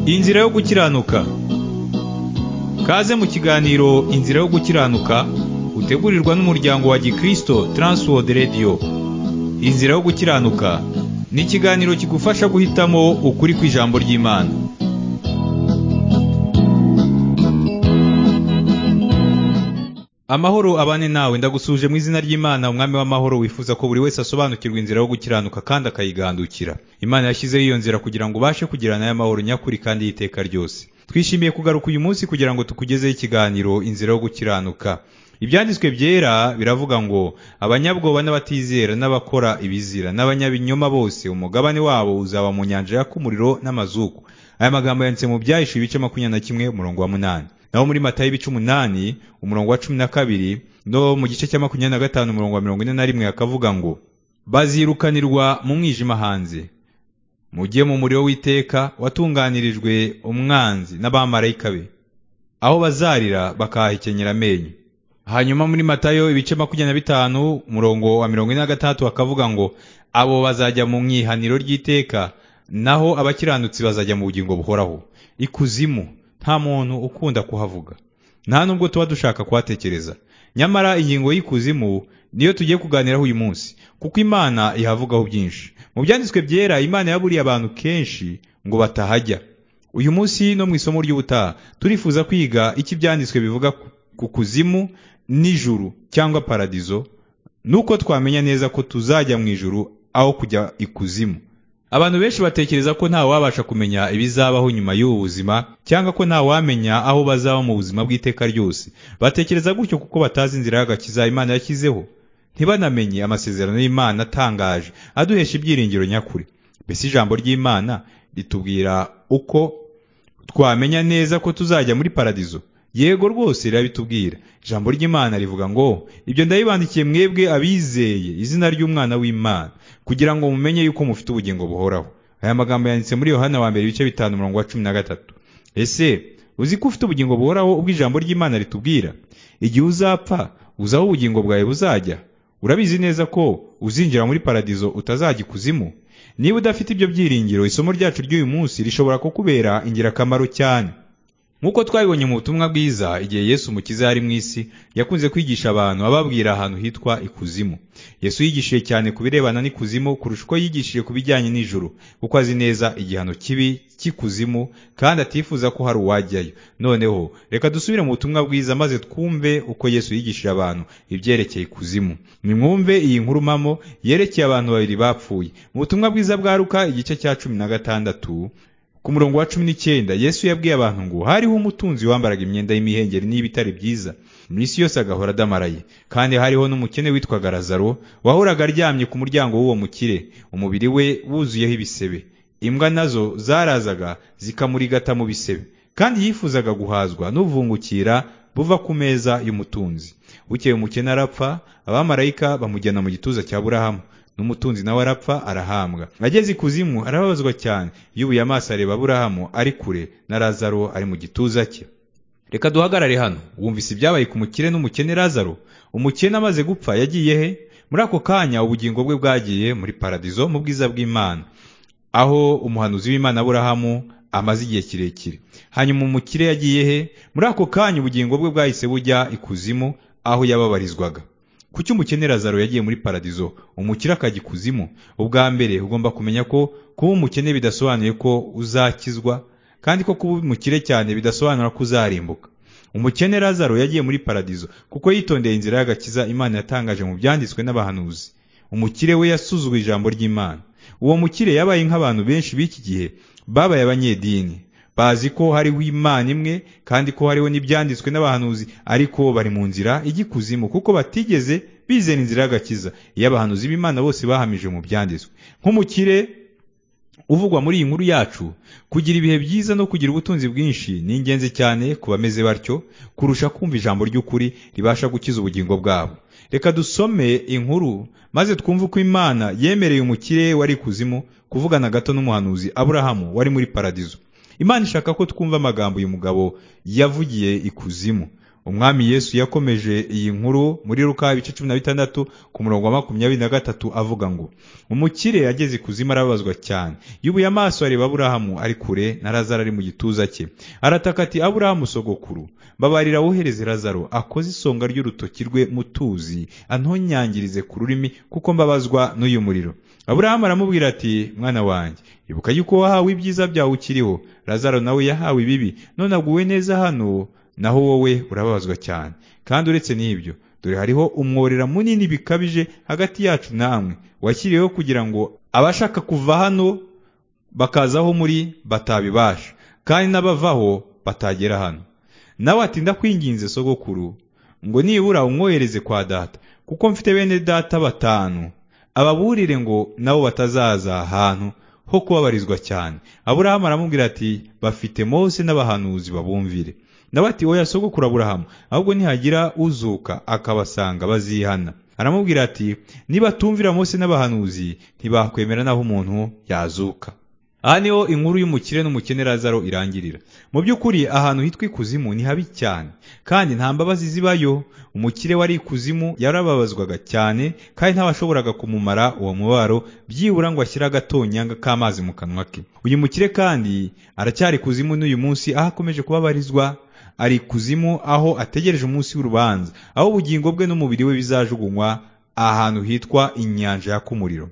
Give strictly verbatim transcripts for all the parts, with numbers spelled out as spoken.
Inzira yo gukiranuka. Kaze mu kiganiro Inzira yo gukiranuka utegurirwa n'umuryango wa Gikristo Transworld Radio. Inzira yo gukiranuka ni ikiganiro kigufasha guhitamo ukuri kw'ijambo ry'Imana. Amahoro abane nawe, ndagusuje mu izina ry'Imana umwami w'amahoro wifuza ko buri wese asobanukirwa inzira yo gukiranuka kandi akayigandukira. Imana yashyizeho iyo nzira kugira ngo ubashe kugirana y'amahoro nyakuri kandi y'iteka ryose. Twishimiye kugaruka uyu munsi kugira ngo tukugezeho ikiganiro inzira yo gukiranuka. Ibyanditswe byera biravuga ngo abanyabwoba n'abatizera n'abakora ibizira n'abanyabinyoma bose umugabane wabo uzaba mu nyanja y'akumuriro n'amazuku. Aya magambo yanditse mu Byahishuwe ibice makumyabiri na kimwe umurongo wa munani. Naho muri Matayo ibice umunani umurongo wa cumi na kabiri no mu gice cya makumyabiri na gatanu umurongo wa mirongo ine na rimwe hakavuga ngo bazirukanirwa mu mwijima hanze, mujye mu muriro w'iteka watunganirijwe umwanzi n'abamarayika be, aho bazarira bakahakenyera amenyo. Hanyuma muri Matayo ibice makumyabiri na bitanu umurongo wa mirongo ine na gatandatu hakavuga ngo abo bazajya mu mwihaniro ry'iteka, naho abakiranutsi bazajya mu bugingo buhoraho. Ikuzimu nta muntu ukunda kuhavuga, nta nubwo tuba dushaka kuhatekereza. Nyamara ingingo y'ikuzimu niyo tugiye kuganiraho uyu munsi, kuko Imana ihavugaho byinshi. Mu byanditswe byera Imana yaburiye abantu kenshi ngo batahajya. Uyu munsi no mu isomo ry'ubutaha turifuza kwiga iki byanditswe bivuga ku kuzimu n'ijuru cyangwa paradizo, nuko twamenya neza ko tuzajya mu ijuru aho kujya ikuzimu. Abantu benshi batekereza ko nta wabasha kumenya ibizabaho nyuma y'ubu buzima, cyangwa ko nta wamenya aho bazaba mu buzima bw'iteka ryose. Batekereza gutyo kuko batazi inzira y'agakiza Imana yashyizeho, ntibanamenye amasezerano y'Imana atangaje aduhesha ibyiringiro nyakuri. Mbese ijambo ry'Imana ritubwira uko twamenya neza ko tuzajya muri paradizo? Yego rwose rirabitubwira. Ijambo ry'Imana rivuga ngo ibyo ndabibandikiye mwebwe abizeye izina ry'umwana w'Imana, kugira ngo mumenye yuko mufite ubugingo buhoraho. Aya magambo yanditse muri Yohana wa mbere ibice bitanu umurongo wa cumi na gatatu. Ese uzi ko ufite ubugingo buhoraho ubwo ijambo ry'Imana ritubwira? Igihe uzapfa uzaho ubugingo bwawe buzajya? Urabizi neza ko uzinjira muri paradizo utazajya ikuzimu? Niba udafite ibyo byiringiro, isomo ryacu ry'uyu munsi rishobora kukubera ingirakamaro cyane. Nk'uko twabibonye mu butumwa bwiza, igihe Yesu Umukiza yari mu isi yakunze kwigisha abantu ababwira ahantu hitwa ikuzimu. Yesu yigishije cyane ku birebana n'ikuzimu kurusha uko yigishije ku bijyanye n'ijuru, kuko azi neza igihano kibi cy'ikuzimu kandi atifuza ko hari uwajyayo. Noneho reka dusubire mu butumwa bwiza maze twumve uko Yesu yigishije abantu ibyerekeye ikuzimu. Nimwumve iyi nkuru mpamo yerekeye abantu babiri bapfuye. Mu butumwa bwiza bwa Luka igice cya cumi na gatandatu ku murongo wa cumi n'icyenda, Yesu yabwiye abantu ngo hariho umutunzi wambaraga imyenda y'imihengeri n'ibitare byiza, mu isi yose agahora adamaraye. Kandi hariho n'umukene witwaga Lazaro, wahoraga aryamye ku muryango w'uwo mukire, umubiri we wuzuyeho ibisebe. Imbwa nazo zarazaga zikamurigata mu bisebe, kandi yifuzaga guhazwa n'ubuvungukira buva ku meza y'umutunzi. Bukeye umukene arapfa, abamarayika bamujyana mu gituza cya Aburahamu, n'umutunzi nawe arapfa arahambwa. Ageze ikuzimu arababazwa cyane, yubuye amaso areba Aburahamu ari kure na Lazaro ari mu gituza cye. Reka duhagarare hano. Wumvise ibyabaye ku mukire n'umukene Lazaro? Umukene amaze gupfa yagiye he? Muri ako kanya ubugingo bwe bwagiye muri paradizo mu bwiza bw'Imana, aho umuhanuzi w'Imana Aburahamu amaze igihe kirekire. Hanyuma umukire yagiye he? Muri ako kanya ubugingo bwe bwahise bujya ikuzimu aho yababarizwaga. Kuki umukene Lazaro yagiye muri paradizo, umukire akajya ikuzimu? Ubwa mbere ugomba kumenya ko kuba umukene bidasobanuye ko uzakizwa, kandi ko kuba umukire cyane bidasobanura ko uzarimbuka. Umukene Lazaro yagiye muri paradizo kuko yitondeye inzira y'agakiza Imana yatangaje mu byanditswe n'abahanuzi. Umukire we yasuzuguye ijambo ry'Imana. Uwo mukire yabaye nk'abantu benshi b'iki gihe babaye abanyedini, bazi ko hariho Imana imwe kandi ko hariho n'ibyanditswe n'abahanuzi, ariko bari mu nzira y'ikuzimu kuko batigeze bizera inzira y'agakiza iyo abahanuzi b'Imana bose bahamije mu byanditswe. Nk'umukire uvugwa muri iyi nkuru yacu, kugira ibihe byiza no kugira ubutunzi bwinshi ni ingenzi cyane ku bameze batyo kurusha kumva ijambo ry'ukuri ribasha gukiza ubugingo bwabo. Reka dusome inkuru maze twumve uko Imana yemereye umukire wari ikuzimu kuvugana gato n'umuhanuzi Aburahamu wari muri paradizo. Imana ishaka ko twumva amagambo uyu mugabo yavugiye ikuzimu. Umwami Yesu yakomeje iyi nkuru muri Luka ibice cumi na bitandatu ku murongo wa makumyabiri na gatatu avuga ngo umukire ageze ikuzimu arababazwa cyane, yubuye amaso areba Aburahamu ari kure na Lazaro ari mu gituza cye, arataka ati Aburahamu sogokuru, babarira wohereze Lazaro akoze isonga ry'urutoki rwe mu tuzi antonyangirize ku rurimi kuko mbabazwa n'uyu muriro. Aburahamu aramubwira ati mwana wanjye, ibuka yuko wahawe ibyiza byawe ukiriho, Lazaro nawe yahawe ibibi, none aguwe neza hano, naho wowe urababazwa cyane. Kandi uretse n'ibyo, dore hariho umworera munini bikabije hagati yacu namwe, washyiriweho kugira ngo abashaka kuva hano bakazaho muri batabibasha, kandi n'abavaho batagera hano. Nawe ati ndakwinginze sogokuru, ngo nibura umwohereze kwa data, kuko mfite bene data batanu, ababurire ngo nabo batazaza ahantu ho kubabarizwa cyane. Aburahamu aramubwira ati bafite Mose n'abahanuzi babumvire. Nawe ati oya sogokuru Aburahamu, ahubwo nihagira uzuka akabasanga bazihana. Aramubwira ati niba tumvira Mose n'abahanuzi ntibakwemera naho umuntu yazuka. Aha niho inkuru y'umukire n'umukene Lazaro irangirira. Mu by'ukuri ahantu hitwa ikuzimu ni habi cyane, kandi nta mbabazi zibayo. Umukire wari ikuzimu yarababazwaga cyane, kandi ntabashoboraga kumumara uwo mubaro byibura ngo ashyire agatonyanga k'amazi mu kanwa ke. Uyu mukire kandi aracyari kuzimu n'uyu munsi, aho akomeje kubabarizwa. Ari kuzimu aho ategereje umunsi w'urubanza, aho ubugingo bwe n'umubiri we bizajugunywa ahantu hitwa inyanja yaka umuriro.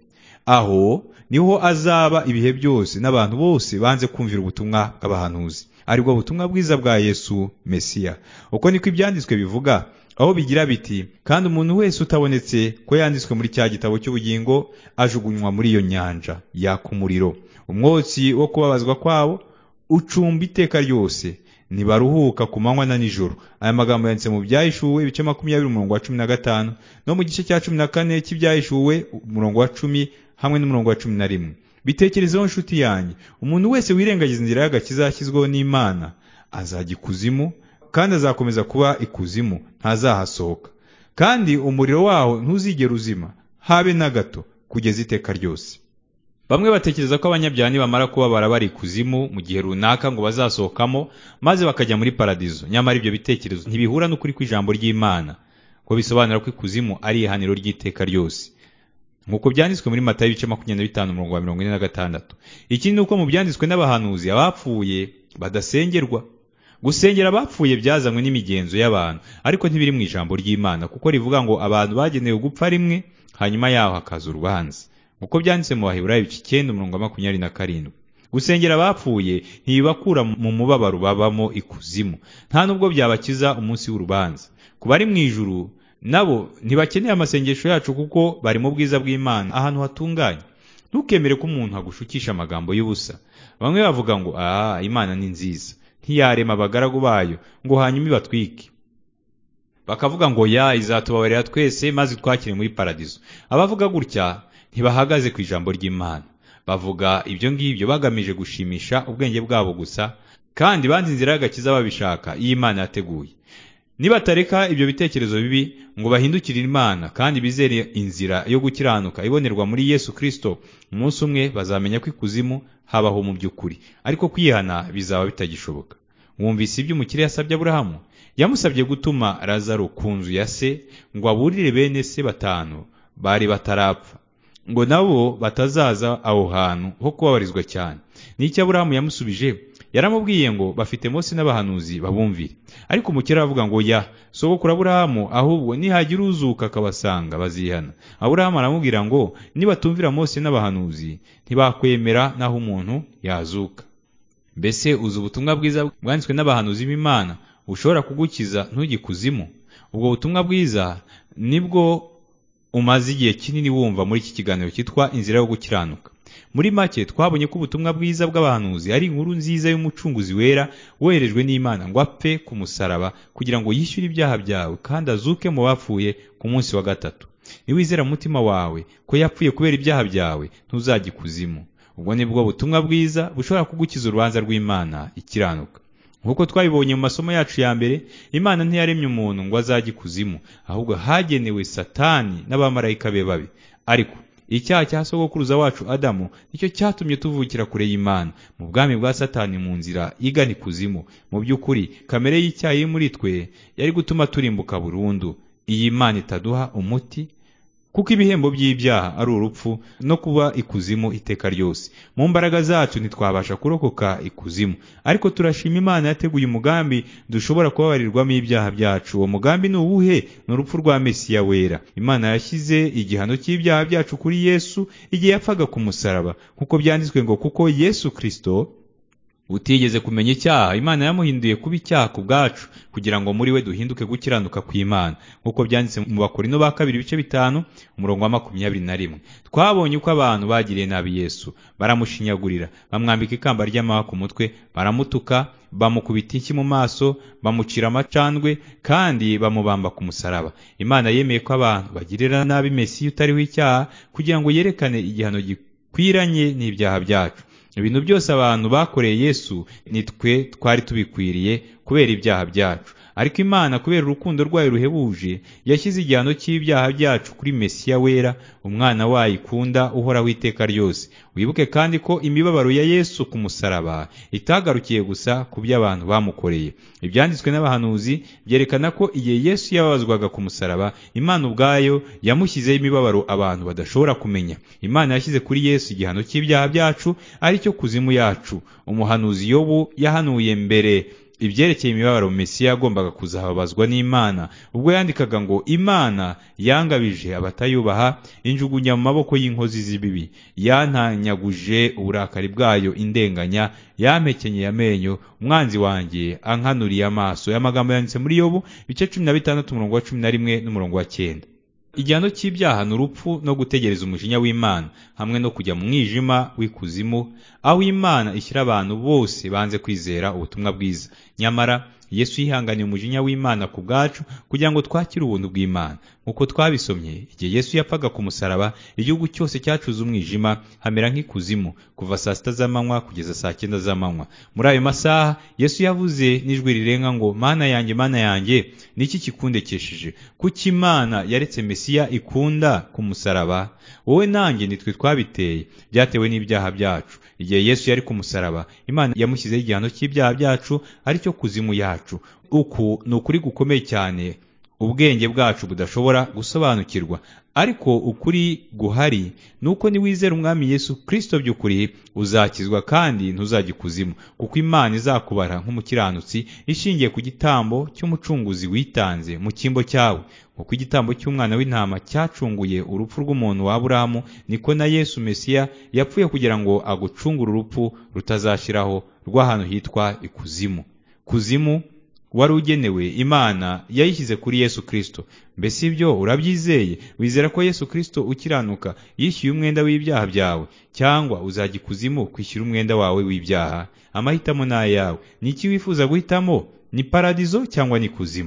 Aho niho azaba ibihe byose n'abantu bose banze kumvira ubutumwa bw'abahanuzi, aribwo butumwa bwiza bwa Yesu Mesiya. Uko niko ibyanditswe bivuga, aho bigira biti kandi umuntu wese utabonetse ko yanditswe muri cya gitabo cy'ubugingo ajugunywa muri iyo nyanja yaka umuriro. Umwotsi wo kubabazwa kwabo ucumba iteka ryose, ntibaruhuka ku manywa na nijoro. Aya magambo yanditse mu Byahishuwe ibice makumyabiri umurongo wa cumi na gatanu no mu gice cya cumi na kane cy'Ibyahishuwe umurongo wa cumi hamwe n'umurongo wa cumi na rimwe. Bitekerezeho nshuti yanjye, umuntu wese wirengagiza inzira y'agakiza yashyizweho n'Imana azajya ikuzimu, kandi azakomeza kuba ikuzimu, ntazahasohoka. Kandi umuriro waho ntuzigera uzima habe na gato kugeza iteka ryose. Bamwe batekereza ko abanyabyaha nibamara kubabara bari ikuzimu mu gihe runaka ngo bazasohokamo maze bakajya muri paradizo. Nyamara ibyo bitekerezo ntibihura n'ukuri kw'ijambo ry'Imana, ko bisobanura ko ikuzimu ari ihaniro ry'iteka ryose, nk'uko byanditswe muri Matayo ibice makumyabiri na bitanu umurongo wa mirongo ine na gatandatu. Ikindi ni uko mu byanditswe n'abahanuzi abapfuye badasengerwa. Gusengera abapfuye byazanywe n'imigenzo y'abantu, ariko ntibiri mu ijambo ry'Imana, kuko rivuga ngo abantu bagenewe gupfa rimwe hanyuma yaho hakaza urubanza, uko byanditse mu Baheburayo ibice icyenda umurongo wa makumyabiri na karindwi. Gusengera abapfuye ntibibakura mu mubabaro babamo ikuzimu, nta nubwo byabakiza umunsi w'urubanza. Ku bari mu ijuru nabo ntibakeneye amasengesho yacu, kuko bari mu bwiza bw'Imana ahantu hatunganye. Ntukemere ko umuntu agushukisha amagambo y'ubusa. Bamwe bavuga ngo ah Imana ni nziza, ntiyarema abagaragu bayo ngo hanyuma ibatwike. Bakavuga ngo ya izatubabarira twese maze twakire muri paradizo. Abavuga gutya ntibahagaze ku ijambo ry'Imana. Bavuga ibyo ngibyo bagamije gushimisha ubwenge bwabo gusa, kandi banze inzira y'agakiza babishaka iyi Imana yateguye. Nibatareka ibyo bitekerezo bibi ngo bahindukirire Imana kandi bizere inzira yo gukiranuka ibonerwa muri Yesu Kristo, umunsi umwe bazamenya ko ikuzimu habaho mu by'ukuri, ariko kwihana bizaba bitagishoboka. Mwumvise ibyo umukire yasabye Aburahamu? Yamusabye gutuma Lazaro ku nzu ya se ngo aburire bene se batanu bari batarapfa, ngo nabo batazaza aho hantu ho kubabarizwa cyane. N'icyo Aburahamu yamusubije? Yaramubwiye ngo bafite Mose n'abahanuzi babumvire. Ariko umukire aravuga ngo ya sogokuru Aburahamu, ahubwo nihagira uzuka akabasanga bazihana. Aburahamu aramubwira ngo niba tumvira Mose n'abahanuzi ntibakwemera naho umuntu yazuka. Mbese uzi ubutumwa bwiza bwanditswe n'abahanuzi b'Imana bushobora kugukiza ntujye ikuzimu? Ubwo butumwa bwiza nibwo umaze igihe kinini wumva muri iki kiganiro cyitwa inzira yo gukiranuka. Muri make twabonye ko ubutumwa bwiza bw'abahanuzi ari inkuru nziza y'umucunguzi wera woherejwe n'Imana ngo apfe ku musaraba kugira ngo yishyure ibyaha byawe kandi azuke mu bapfuye ku munsi wa gatatu. Niwizera mu mutima wawe ko yapfuye kubera ibyaha byawe ntuzajya ikuzimu. Ubwo nibwo butumwa bwiza bushobora kugukiza urubanza rw'Imana ikiranuka. Nk'uko twabibonye mu masomo yacu ya mbere, Imana ntiyaremye umuntu ngo azajye ikuzimu, ahubwo hagenewe Satani n'abamarayika be babi. Ariko icyaha cya sogokuruza wacu Adamu nicyo cyatumye tuvukira kure y'Imana mu bwami bwa Satani mu nzira igana ikuzimu. Mu by'ukuri kamere y'icyaha iri muri twe yari gutuma turimbuka burundu iyi Imana itaduha umuti, kuko ibihembo by'ibyaha ari urupfu no kuba ikuzimu iteka ryose. Mu mbaraga zacu ntitwabasha kurokoka ikuzimu, ariko turashima Imana yateguye umugambi dushobora kubabarirwamo ibyaha byacu. Uwo mugambi ni uwuhe? Ni urupfu rwa Mesiya wera. Imana yashyize igihano cy'ibyaha byacu kuri Yesu igihe yapfaga ku musaraba, kuko byanditswe ngo kuko Yesu Kristo utigeze kumenya icyaha, Imana yamuhinduye kuba icyaha ku bwacu, kugira ngo muri we duhinduke gukiranuka kw'Imana, nk'uko byanditse mu Bakorino ba kabiri ibice bitanu umurongo wa makumyabiri na rimwe. Twabonye uko abantu bagiriye nabi Yesu, baramushinyagurira, bamwambika ikamba ry'amahwa ku mutwe, baramutuka, bamukubita inshyi mu maso, bamucira amacandwe, kandi bamubamba ku musaraba. Imana yemeye ko abantu bagirira nabi Mesiya utariho icyaha, kugira ngo yerekane igihano gikwiranye n'ibyaha byacu. Ibintu byose abantu bakoreye Yesu nitwe twari tubikwiriye kubera ibyaha byacu, ariko Imana kubera urukundo rwayo ruhebuje yashyize igihano cy'ibyaha byacu kuri Mesiya wera, umwana wayo ikunda uhoraho iteka ryose. Wibuke kandi ko imibabaro ya Yesu ku musaraba itagarukiye gusa ku byo abantu bamukoreye. Ibyanditswe n'abahanuzi byerekana ko igihe Yesu yababazwaga ku musaraba, Imana ubwayo yamushyizeho imibabaro abantu badashobora kumenya. Imana yashyize kuri Yesu igihano cy'ibyaha byacu, ari cyo kuzimu yacu. Umuhanuzi Yobu yahanuye mbere ibyerekeye imibabaro Mesiya yagombaga kuzababazwa n'Imana, ubwo yandikaga ngo Imana yangabije abatayubaha, injugunya mu maboko y'inkozi z'ibibi, yantanyaguje uburakari bwayo indenganya, yampekenyeye amenyo, umwanzi wanjye ankanuriye amaso. Aya magambo yanditse muri Yobu ibice cumi na bitandatu umurongo wa cumi na rimwe n'umurongo wa cyenda. Igihano cy'ibyaha ni urupfu no gutegereza umujinya w'Imana, hamwe no kujya mu mwijima w'ikuzimu, aho Imana ishyira abantu bose banze kwizera ubutumwa bwiza. Nyamara Yesu yihanganiye umujinya w'Imana ku bwacu kugira ngo twakire ubuntu bw'Imana. Nk'uko twabisomye, igihe Yesu yapfaga ku musaraba, igihugu cyose cyacuze umwijima, hamera nk'ikuzimu, kuva saa sita z'amanywa kugeza saa cyenda z'amanywa. Muri ayo masaha Yesu yavuze n'ijwi rirenga ngo, Mana yanjye, Mana yanjye, niki kikundekesheje? Kuki Imana yaretse Mesiya ikunda ku musaraba? Wowe nanjye nitwe twabiteye, byatewe n'ibyaha byacu. Igihe Yesu yari ku musaraba, Imana yamushyizeho igihano cy'ibyaha byacu, ari cyo kuzimu yacu. Uku ni ukuri gukomeye cyane ubwenge bwacu budashobora gusobanukirwa, ariko ukuri guhari ni uko niwizera umwami Yesu Kristo by'ukuri uzakizwa kandi ntuzajya ikuzimu, kuko Imana izakubara nk'umukiranutsi ishingiye ku gitambo cy'umucunguzi witanze mu cyimbo cyawe. Kuko igitambo cy'umwana w'intama cyacunguye urupfu rw'umuntu wa Aburahamu, niko na Yesu Mesiya yapfuye kugira ngo agucungure urupfu rutazashiraho rw'ahantu hitwa ikuzimu. Kuzimu wari ugenewe Imana yayishyize kuri Yesu Kristo. Mbese ibyo urabyizeye? Wizera ko Yesu Kristo ukiranuka yishyuye umwenda w'ibyaha byawe, cyangwa uzajya ikuzimu kwishyura umwenda wawe w'ibyaha? Amahitamo ni ayawe. Ni iki wifuza guhitamo? Ni paradizo cyangwa ni kuzimu?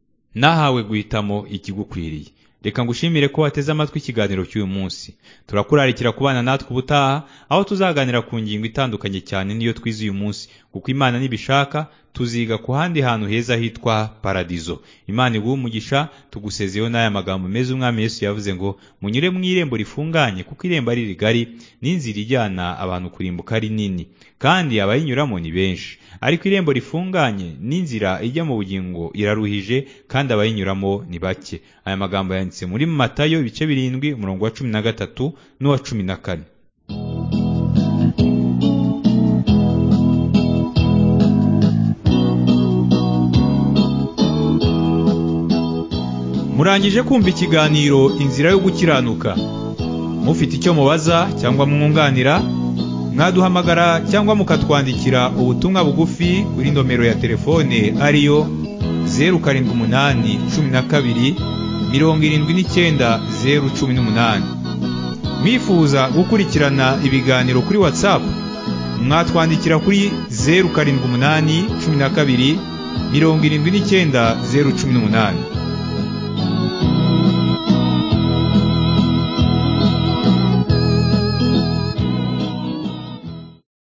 Nahawe guhitamo ikigukwiriye. Reka ngushimire ko wateze amatwi ikiganiro cy'uyu munsi. Turakurarikira kubana natwe ubutaha, aho tuzaganira ku ngingo itandukanye cyane niyo twize uyu munsi, kuko Imana nibishaka tuziga ku handi hantu heza hitwa paradizo. Imana iguhe umugisha. Tugusezeho n'aya magambo meza umwami Yesu yavuze ngo, munyure mu irembo rifunganye, kuko irembo ari rigari n'inzira ijyana abantu kurimbuka ari nini, kandi abayinyuramo ni benshi. Ariko irembo rifunganye n'inzira ijya mu bugingo iraruhije, kandi abayinyuramo ni bake. Aya magambo yanditse muri Matayo ibice birindwi umurongo wa cumi na gatatu n'uwa cumi na kane. Murangije kumva ikiganiro Inzira yo gukiranuka. Mufite icyo mubaza cyangwa mwunganira, mwaduhamagara cyangwa mukatwandikira ubutumwa bugufi kuri nomero ya telefone ariyo zeru karindwi umunani cumi na kabiri mirongo irindwi n'icyenda zeru cumi n'umunani. Mwifuza gukurikirana ibiganiro kuri WhatsApp, mwatwandikira kuri zeru karindwi umunani cumi na kabiri mirongo irindwi n'icyenda zeru cumi n'umunani.